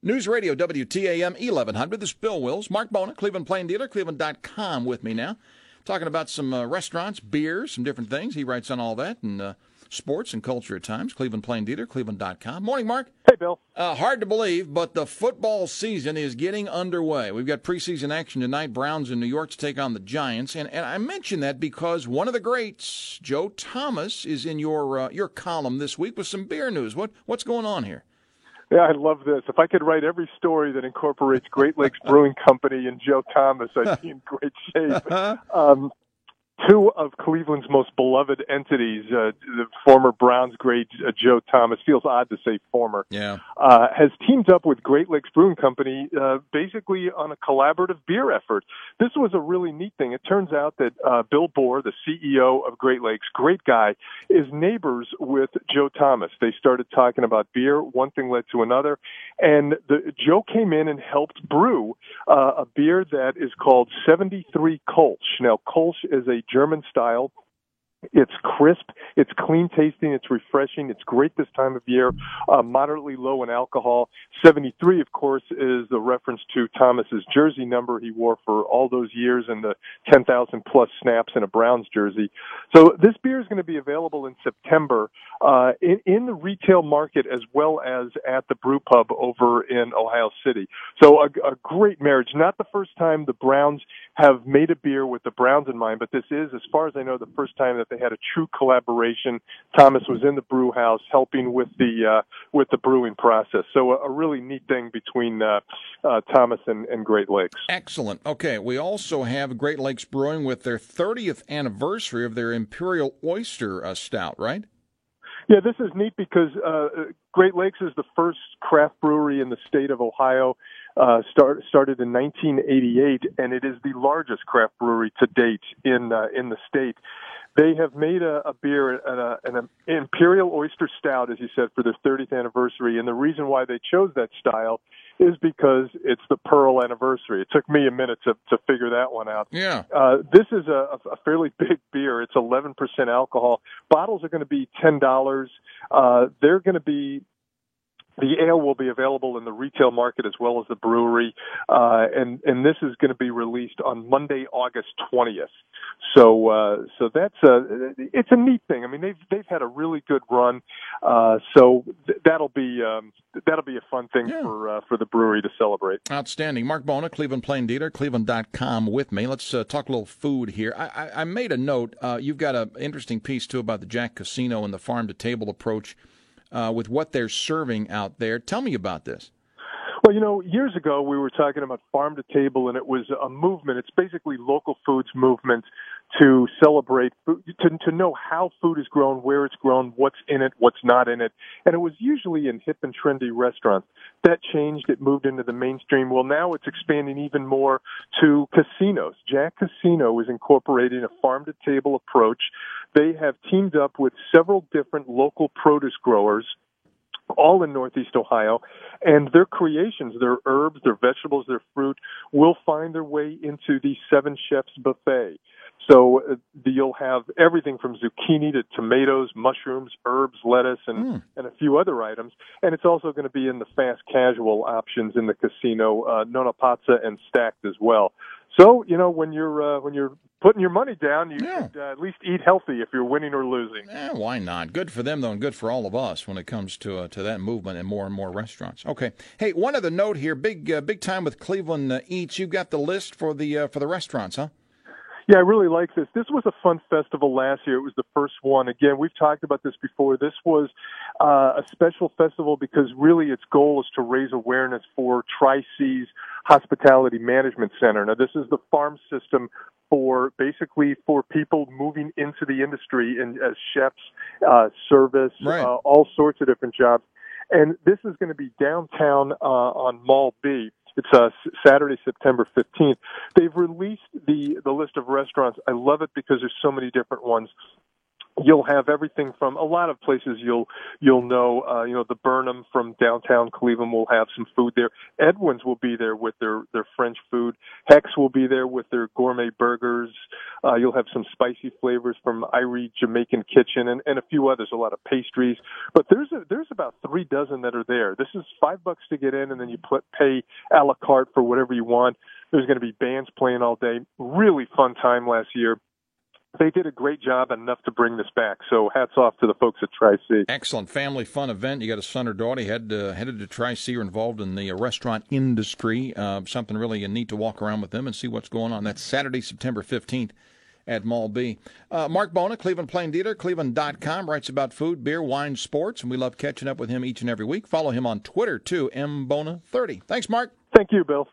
News Radio WTAM 1100. This is Bill Wills. Mark Bona, Cleveland Plain Dealer, Cleveland.com with me now. Talking about some restaurants, beers, some different things. He writes on all that and sports and culture at times. Cleveland Plain Dealer, Cleveland.com. Morning, Mark. Hey, Bill. Hard to believe, but the football season is getting underway. We've got preseason action tonight. Browns in New York to take on the Giants. And I mention that because one of the greats, Joe Thomas, is in your column this week with some beer news. What's going on here? Yeah, I love this. If I could write every story that incorporates Great Lakes Brewing Company and Joe Thomas, I'd be in great shape. Two of Cleveland's most beloved entities, the former Browns great Joe Thomas, feels odd to say former, has teamed up with Great Lakes Brewing Company basically on a collaborative beer effort. This was a really neat thing. It turns out that Bill Bohr, the CEO of Great Lakes, great guy, is neighbors with Joe Thomas. They started talking about beer. One thing led to another. And Joe came in and helped brew a beer that is called 73 Kolsch. Now, Kolsch is a German style. It's crisp, it's clean tasting, it's refreshing, it's great this time of year, moderately low in alcohol. 73, of course, is the reference to Thomas's jersey number he wore for all those years and the 10,000 plus snaps in a Browns jersey. So this beer is going to be available in September in the retail market as well as at the brew pub over in Ohio City. So a great marriage. Not the first time the Browns have made a beer with the Browns in mind, but this is, as far as I know, the first time that they had a true collaboration. Thomas was in the brew house helping with the brewing process. So a really neat thing between Thomas and Great Lakes. Excellent. Okay, we also have Great Lakes Brewing with their 30th anniversary of their Imperial Oyster Stout, right? Yeah, this is neat because Great Lakes is the first craft brewery in the state of Ohio. Started in 1988, and it is the largest craft brewery to date in the state. They have made a beer, an Imperial Oyster Stout, as you said, for their 30th anniversary. And the reason why they chose that style is because it's the Pearl anniversary. It took me a minute to figure that one out. Yeah. This is a fairly big beer. It's 11% alcohol. Bottles are going to be $10. The ale will be available in the retail market as well as the brewery, and this is going to be released on Monday, August 20th. So that's it's a neat thing. I mean, they've had a really good run, so that'll be a fun thing for the brewery to celebrate. Outstanding. Mark Bona, Cleveland Plain Dealer, Cleveland.com with me. Let's talk a little food here. I made a note. You've got an interesting piece too about the Jack Casino and the farm to table approach. With what they're serving out there. Tell me about this. Well, years ago we were talking about farm to table, and it was a movement. It's basically local foods movement to celebrate, to know how food is grown, where it's grown, what's in it, what's not in it. And it was usually in hip and trendy restaurants. That changed. It moved into the mainstream. Well, now it's expanding even more to casinos. Jack Casino is incorporating a farm to table approach. They have teamed up with several different local produce growers, all in Northeast Ohio, and their creations, their herbs, their vegetables, their fruit, will find their way into the Seven Chefs buffet. So you'll have everything from zucchini to tomatoes, mushrooms, herbs, lettuce, and a few other items. And it's also going to be in the fast casual options in the casino, Nonna Pazza and stacked as well. So, when you're putting your money down, you should at least eat healthy if you're winning or losing. Why not? Good for them, though, and good for all of us when it comes to that movement and more restaurants. Okay. Hey, one other note here. Big time with Cleveland Eats. You've got the list for the restaurants, huh? Yeah, I really like this. This was a fun festival last year. It was the first one. Again, we've talked about this before. This was a special festival because really its goal is to raise awareness for Tri-Seas Hospitality Management Center. Now, this is the farm system for people moving into the industry as chefs, service, all sorts of different jobs. And this is going to be downtown on Mall B. It's Saturday, September 15th. They've released the list of restaurants. I love it because there's so many different ones. You'll have everything from a lot of places. You'll know, the Burnham from downtown Cleveland will have some food there. Edwin's will be there with their French food. Hex will be there with their gourmet burgers. You'll have some spicy flavors from Irie Jamaican Kitchen and a few others. A lot of pastries, but there's about 3 dozen that are there. This is $5 to get in, and then you pay a la carte for whatever you want. There's going to be bands playing all day. Really fun time last year. They did a great job and enough to bring this back. So hats off to the folks at Tri-C. Excellent family fun event. You got a son or daughter headed to Tri-C or involved in the restaurant industry. Something really neat to walk around with them and see what's going on. That's Saturday, September 15th at Mall B. Mark Bona, Cleveland Plain Dealer, Cleveland.com, writes about food, beer, wine, sports, and we love catching up with him each and every week. Follow him on Twitter, too, mbona30. Thanks, Mark. Thank you, Bill.